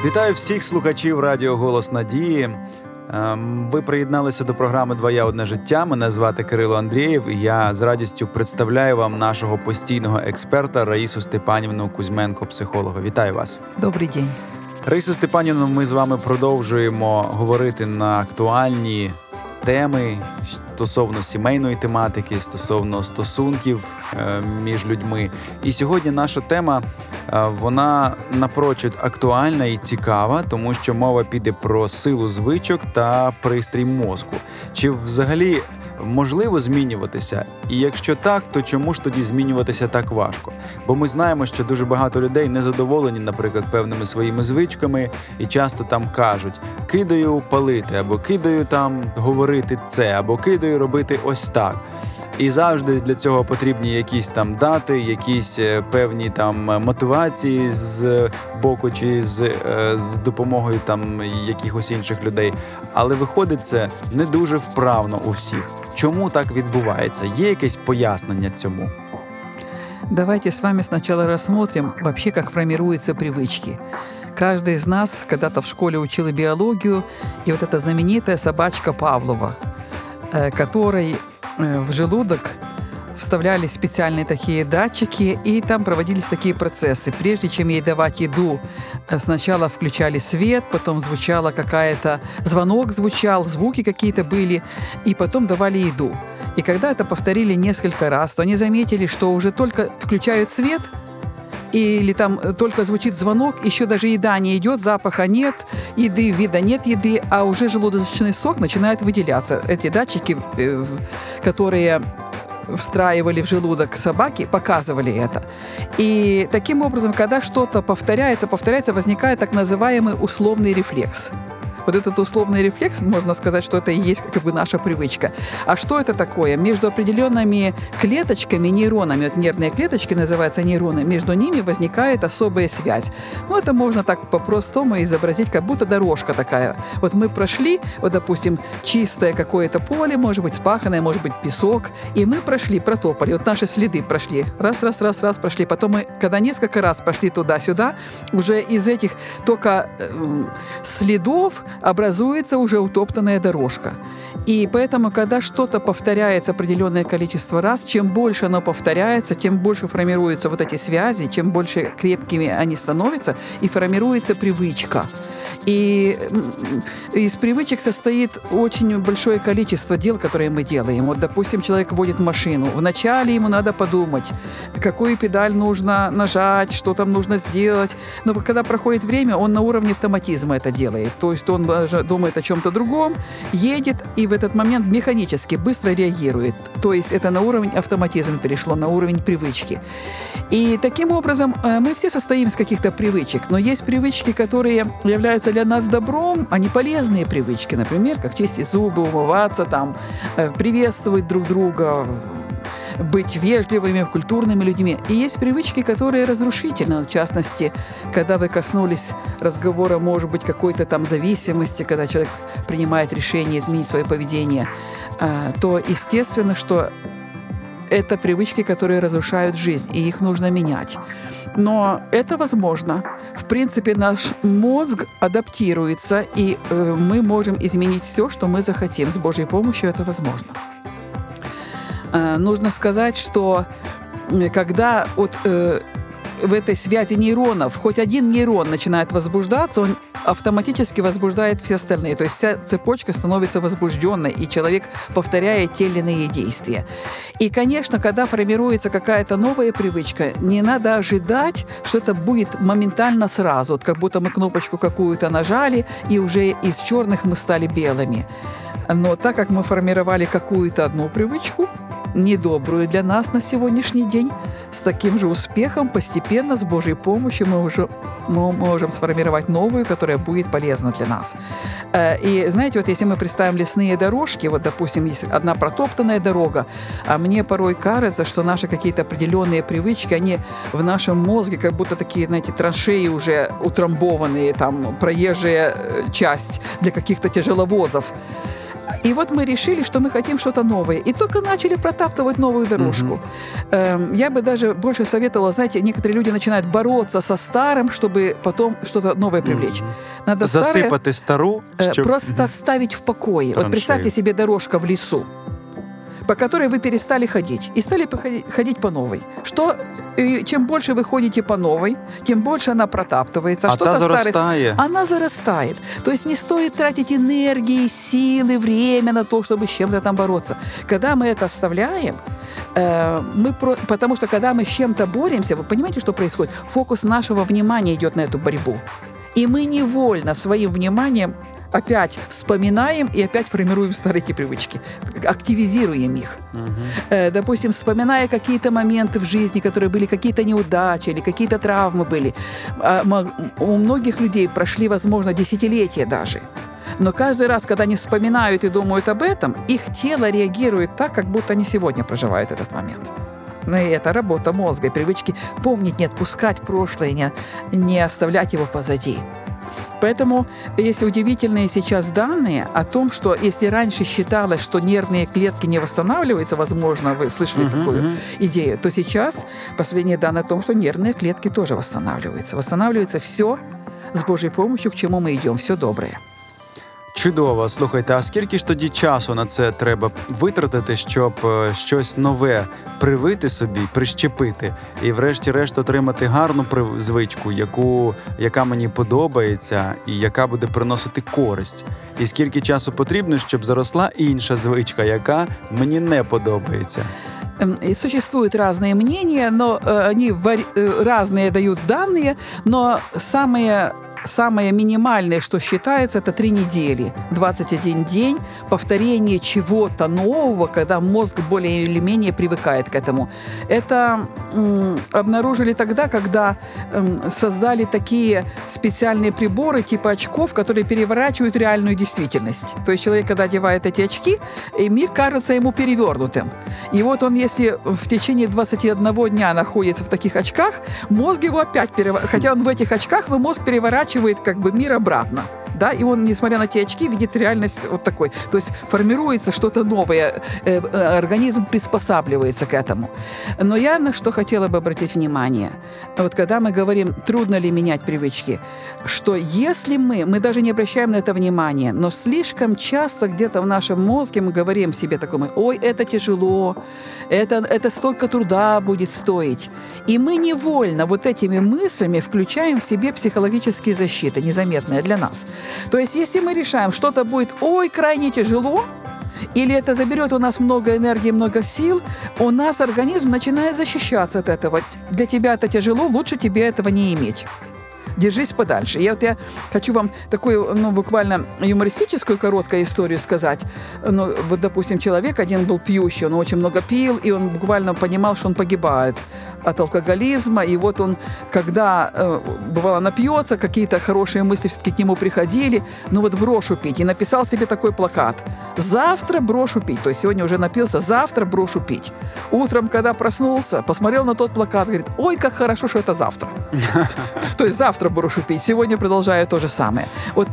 Вітаю всіх слухачів Радіо Голос Надії. Ви приєдналися до програми «Два я, одне життя». Мене звати Кирило Андрієв, і я з радістю представляю вам нашого постійного експерта Раїсу Степанівну Кузьменко, психолога. Вітаю вас. Добрий день. Раїсу Степанівну, ми з вами продовжуємо говорити на актуальні теми стосовно сімейної тематики, стосовно стосунків між людьми. І сьогодні наша тема, вона напрочуд актуальна і цікава, тому що мова піде про силу звичок та пристрій мозку. Чи взагалі можливо змінюватися? І якщо так, то чому ж тоді змінюватися так важко? Бо ми знаємо, що дуже багато людей незадоволені, наприклад, певними своїми звичками і часто там кажуть: кидаю палити, або кидаю там говорити це, або кидаю робити ось так. І завжди для цього потрібні якісь там дати, якісь певні там мотивації з боку чи з допомогою там якихось інших людей. Але виходить це не дуже вправно у всіх. Чому так відбувається? Є якесь пояснення цьому? Давайте с вами сначала рассмотрим вообще, как формируются привычки. Каждый из нас когда-то в школе учил биологию, и вот эта знаменитая собачка Павлова, которой в желудок вставлялись специальные такие датчики, и там проводились такие процессы. Прежде чем ей давать еду, сначала включали свет, потом звучала какая-то... Звонок звучал, звуки какие-то были, и потом давали еду. И когда это повторили несколько раз, то они заметили, что уже только включают свет, или там только звучит звонок, еще даже еда не идет, запаха нет, еды, вида нет еды, а уже желудочный сок начинает выделяться. Эти датчики, которые встраивали в желудок собаки, показывали это. И таким образом, когда что-то повторяется, возникает так называемый условный рефлекс. Вот этот условный рефлекс, можно сказать, что это и есть как бы наша привычка. А что это такое? Между определенными клеточками, нейронами, вот нервные клеточки называются нейроны, между ними возникает особая связь. Ну, это можно так по-простому изобразить, как будто дорожка такая. Вот мы прошли, вот, допустим, чистое какое-то поле, может быть, спаханное, может быть, песок, и мы прошли, протопали, вот наши следы прошли, раз, прошли. Потом мы, когда несколько раз пошли туда-сюда, уже из этих только следов образуется уже утоптанная дорожка. И поэтому, когда что-то повторяется определенное количество раз, чем больше оно повторяется, тем больше формируются вот эти связи, чем больше крепкими они становятся, и формируется привычка. И из привычек состоит очень большое количество дел, которые мы делаем. Вот, допустим, человек водит машину. Вначале ему надо подумать, какую педаль нужно нажать, что там нужно сделать. Но когда проходит время, он на уровне автоматизма это делает. То есть он думает о чем-то другом, едет и в этот момент механически быстро реагирует. То есть это на уровень автоматизма перешло, на уровень привычки. И таким образом мы все состоим из каких-то привычек. Но есть привычки, которые являются для нас добром, а не полезные привычки. Например, как чистить зубы, умываться, там, приветствовать друг друга, быть вежливыми, культурными людьми. И есть привычки, которые разрушительны. В частности, когда вы коснулись разговора, может быть, какой-то там зависимости, когда человек принимает решение изменить свое поведение, то естественно, что это привычки, которые разрушают жизнь, и их нужно менять. Но это возможно. В принципе, наш мозг адаптируется, и мы можем изменить все, что мы захотим. С Божьей помощью это возможно. Нужно сказать, что когда вот в этой связи нейронов хоть один нейрон начинает возбуждаться, он автоматически возбуждает все остальные. То есть вся цепочка становится возбужденной, и человек повторяет те или иные действия. И, конечно, когда формируется какая-то новая привычка, не надо ожидать, что это будет моментально сразу. Вот как будто мы кнопочку какую-то нажали, и уже из черных мы стали белыми. Но так как мы формировали какую-то одну привычку, недобрую для нас на сегодняшний день, с таким же успехом постепенно, с Божьей помощью, мы можем сформировать новую, которая будет полезна для нас. И знаете, вот если мы представим лесные дорожки, вот, допустим, есть одна протоптанная дорога, а мне порой кажется, что наши какие-то определенные привычки, они в нашем мозге как будто такие, знаете, траншеи уже утрамбованные, там, проезжая часть для каких-то тяжеловозов. И вот мы решили, что мы хотим что-то новое. И только начали протаптывать новую дорожку. Я бы даже больше советовала, знаете, некоторые люди начинают бороться со старым, чтобы потом что-то новое привлечь. Надо засыпать стару, просто ставить в покое. Траншею. Вот представьте себе дорожка в лесу, по которой вы перестали ходить и стали ходить по новой. Чем больше вы ходите по новой, тем больше она протаптывается. А что та со зарастает. старой? Она зарастает. То есть не стоит тратить энергии, силы, время на то, чтобы с чем-то там бороться. Когда мы это оставляем, потому что когда мы с чем-то боремся, вы понимаете, что происходит? Фокус нашего внимания идет на эту борьбу. И мы невольно своим вниманием опять вспоминаем и опять формируем старые эти привычки, активизируем их. Допустим, вспоминая какие-то моменты в жизни, которые были какие-то неудачи или какие-то травмы были. У многих людей прошли, возможно, десятилетия даже. Но каждый раз, когда они вспоминают и думают об этом, их тело реагирует так, как будто они сегодня проживают этот момент. И это работа мозга, привычки помнить, не отпускать прошлое, не оставлять его позади. Поэтому есть удивительные сейчас данные о том, что если раньше считалось, что нервные клетки не восстанавливаются, возможно, вы слышали такую идею, то сейчас последние данные о том, что нервные клетки тоже восстанавливаются. Восстанавливается все с Божьей помощью, к чему мы идем, все доброе. Чудово. Слухайте, а скільки ж тоді часу на це треба витратити, щоб щось нове привити собі, прищепити і врешті-решт отримати гарну звичку, яка мені подобається і яка буде приносити користь? І скільки часу потрібно, щоб заросла інша звичка, яка мені не подобається? И существуют разные мнения, но они разные дают данные, но самое минимальное, что считается, это 3 недели, 21 день повторения чего-то нового, когда мозг более или менее привыкает к этому. Это обнаружили тогда, когда создали такие специальные приборы типа очков, которые переворачивают реальную действительность. То есть человек, когда одевает эти очки, и мир кажется ему перевернутым. И вот он, если в течение 21 дня находится в таких очках, мозг его опять хотя он в этих очках, но мозг переворачивает как бы мир обратно. Да, и он, несмотря на те очки, видит реальность вот такой. То есть формируется что-то новое, организм приспосабливается к этому. Но я на что хотела бы обратить внимание. Вот когда мы говорим, трудно ли менять привычки, что если мы даже не обращаем на это внимания, но слишком часто где-то в нашем мозге мы говорим себе такому: ой, это тяжело, это столько труда будет стоить. И мы невольно вот этими мыслями включаем в себе психологические защиты, незаметные для нас. То есть, если мы решаем, что-то будет, ой, крайне тяжело, или это заберет у нас много энергии, много сил, у нас организм начинает защищаться от этого. Для тебя это тяжело, лучше тебе этого не иметь. Держись подальше. Я хочу вам такую, буквально юмористическую короткую историю сказать. Вот, допустим, человек один был пьющий, он очень много пил, и он буквально понимал, что он погибает от алкоголизма. И вот он, когда, бывало, напьется, какие-то хорошие мысли все-таки к нему приходили, брошу пить. И написал себе такой плакат: завтра брошу пить. То есть сегодня уже напился, завтра брошу пить. Утром, когда проснулся, посмотрел на тот плакат, говорит: ой, как хорошо, что это завтра. То есть завтра брошу пить, сегодня продолжаю то же самое. Вот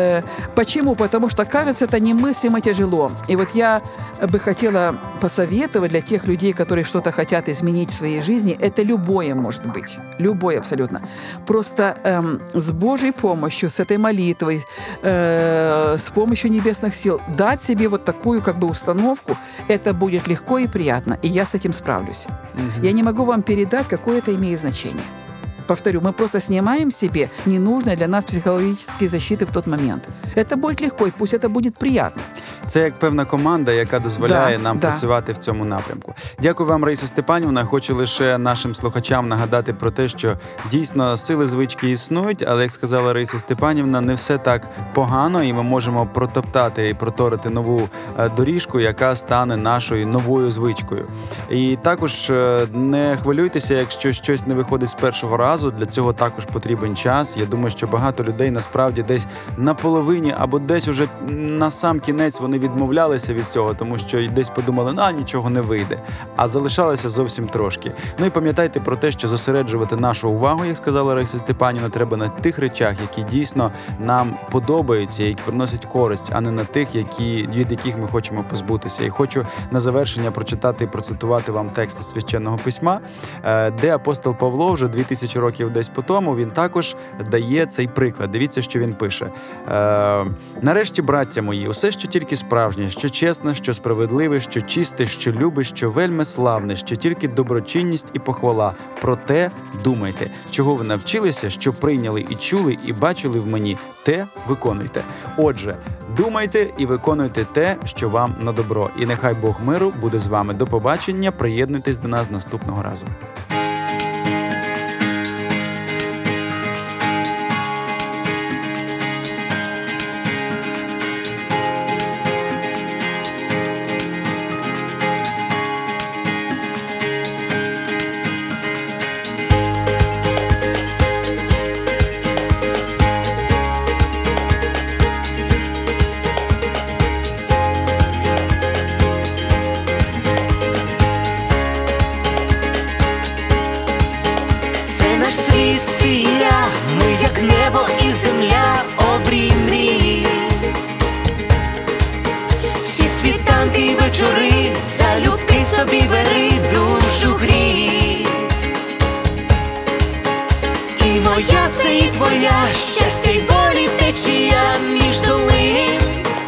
почему? Потому что, кажется, это немыслимо тяжело. И вот я бы хотела посоветовать для тех людей, которые что-то хотят изменить в своей жизни, это любое может быть. Любое абсолютно. Просто с Божьей помощью, с этой молитвой, с помощью небесных сил дать себе вот такую как бы установку, это будет легко и приятно. И я с этим справлюсь. Я не могу вам передать, какое это имеет значение. Повторю, мы просто снимаем себе ненужные для нас психологические защиты в тот момент. Это будет легко, і пусть это будет приятно. Це як певна команда, яка дозволяє нам працювати в цьому напрямку. Дякую вам, Раїса Степанівна. Хочу лише нашим слухачам нагадати про те, що дійсно сили звички існують, але, як сказала Раїса Степанівна, не все так погано, і ми можемо протоптати і проторити нову доріжку, яка стане нашою новою звичкою. І також не хвилюйтеся, якщо щось не виходить з першого разу. Для цього також потрібен час. Я думаю, що багато людей насправді десь на половині або десь уже на сам кінець вони не відмовлялися від цього, тому що десь подумали, нічого не вийде, а залишалося зовсім трошки. Ну і пам'ятайте про те, що зосереджувати нашу увагу, як сказала Раїса Степанівна, треба на тих речах, які дійсно нам подобаються, які приносять користь, а не на тих, від яких ми хочемо позбутися. І хочу на завершення прочитати і процитувати вам текст Священного Письма, де апостол Павло вже 2000 років десь по тому, він також дає цей приклад. Дивіться, що він пише. «Нарешті, браття мої, усе, що тільки справжнє, що чесне, що справедливе, що чисте, що любе, що вельми славне, що тільки доброчинність і похвала. Про те думайте, чого ви навчилися, що прийняли і чули, і бачили в мені, те виконуйте». Отже, думайте і виконуйте те, що вам на добро. І нехай Бог миру буде з вами. До побачення. Приєднуйтесь до нас наступного разу. Наш світ і я, ми як небо і земля, обрій мрії. Всі світанки й вечори, залюбки собі бери, душу грій. І моя це і твоя, щастя й болі течія між долин.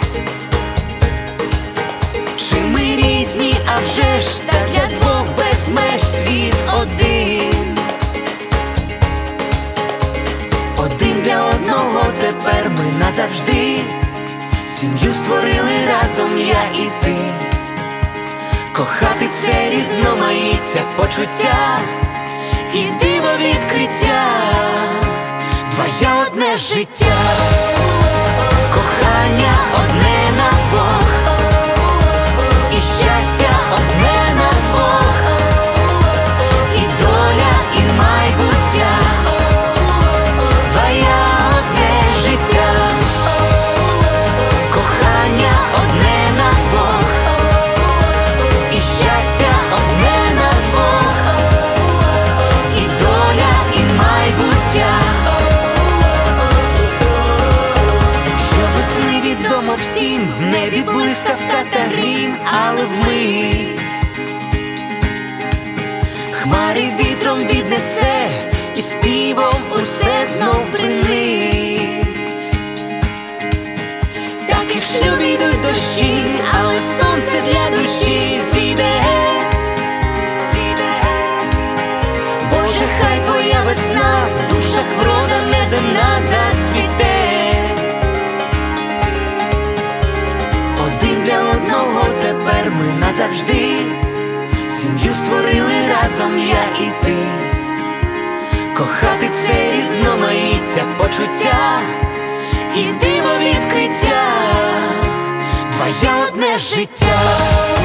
Чи ми різні, а вже ж, та для двох без меж світ один. Один для одного тепер ми назавжди. Сім'ю створили разом я і ти. Кохати це різноманіття почуття і диво відкриття. Двоє одне життя, кохання одне на двох, і щастя одне на двох, і доля, і майбуття. Твоя одне життя, кохання одне на двох, і щастя одне на двох, і доля, і майбуття. Щовесни відомо всім, в небі блискавка та грім, але вмить хмари вітром віднесе, і співом усе знов бринить. Так і в шлюбі йдуть дощі, але сонце для душі зійде. Боже, хай твоя весна в душах врода неземна зацвіте. Один для одного тепер ми назавжди. Сім'ю створили разом я і ти. Кохати це різноманіття почуття і диво відкриття. Твоє одне життя.